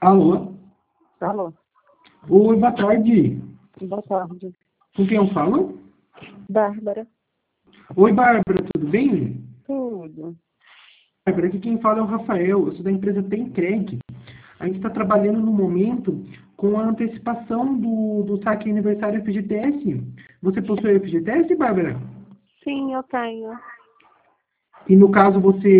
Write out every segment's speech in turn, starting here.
Alô? Alô, Oi, boa tarde. boa tarde. Com quem eu falo? Bárbara. Oi, Bárbara, tudo bem? Tudo. Bárbara, aqui quem fala é o Rafael, eu sou da empresa Temcreg. A gente está trabalhando no momento com a antecipação do saque aniversário FGTS. Você possui FGTS, Bárbara? Sim, eu tenho. E no caso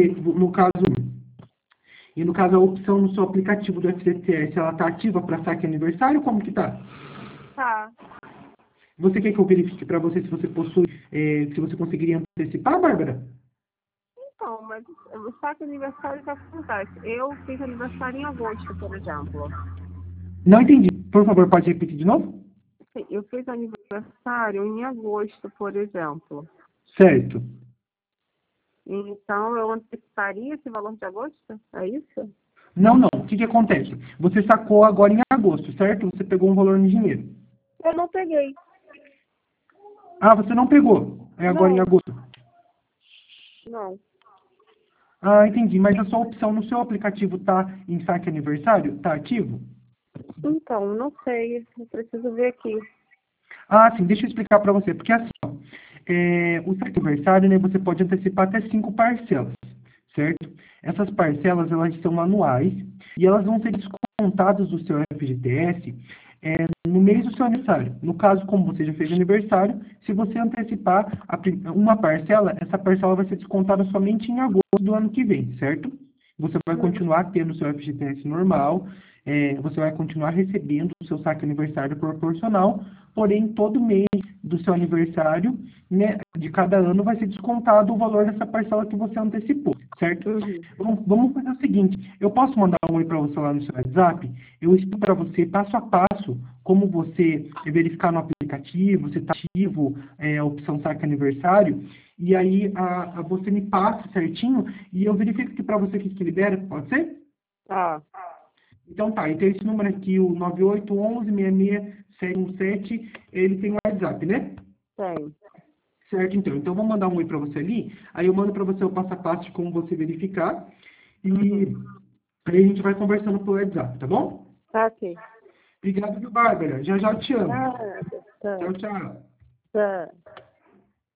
a opção no seu aplicativo do FGTS, ela está ativa para saque aniversário? Como que tá? Tá. Você quer que eu verifique para você se você possui, se você conseguiria antecipar, Bárbara? Então, mas o saque aniversário que acontece? Eu fiz aniversário em agosto, por exemplo. Não entendi. Por favor, pode repetir de novo? Sim, eu fiz aniversário em agosto, por exemplo. Certo. Então, eu anteciparia esse valor de agosto? É isso? Não, não. O que que acontece? Você sacou agora em agosto, certo? Você pegou um valor em dinheiro. Eu não peguei. Ah, você não pegou. É agora em Não, agosto. não. Ah, entendi. Mas a sua opção no seu aplicativo tá em saque aniversário? Tá ativo? Então, não sei. Eu preciso ver aqui. Ah, sim. Deixa eu explicar para você. Porque assim, ó, o saque aniversário, né, você pode antecipar até 5 parcelas, certo? Essas parcelas, elas são anuais e elas vão ser descontadas do seu FGTS no mês do seu aniversário. No caso, como você já fez aniversário, se você antecipar uma parcela, essa parcela vai ser descontada somente em agosto do ano que vem, certo? Você vai Uhum. continuar tendo o seu FGTS normal, você vai continuar recebendo o seu saque aniversário proporcional, porém, todo mês do seu aniversário, né, de cada ano, vai ser descontado o valor dessa parcela que você antecipou, certo? Uhum. Vamos fazer o seguinte, eu posso mandar um oi para você lá no seu WhatsApp? Eu explico para você passo a passo como você verificar no aplicativo, se está ativo a opção saque aniversário, e aí você me passa certinho e eu verifico que para você que libera, pode ser? Tá. Então tá, então esse número aqui, o 9811-66717, ele tem o WhatsApp, né? Tem. Certo, então. Então, eu vou mandar um oi para você ali, aí eu mando para você o passo a passo de como você verificar, e Uhum. aí a gente vai conversando pelo WhatsApp, tá bom? Tá aqui. Obrigado, viu, Bárbara? Já já eu te amo. Nada. Tá. Tchau, tchau. Tá.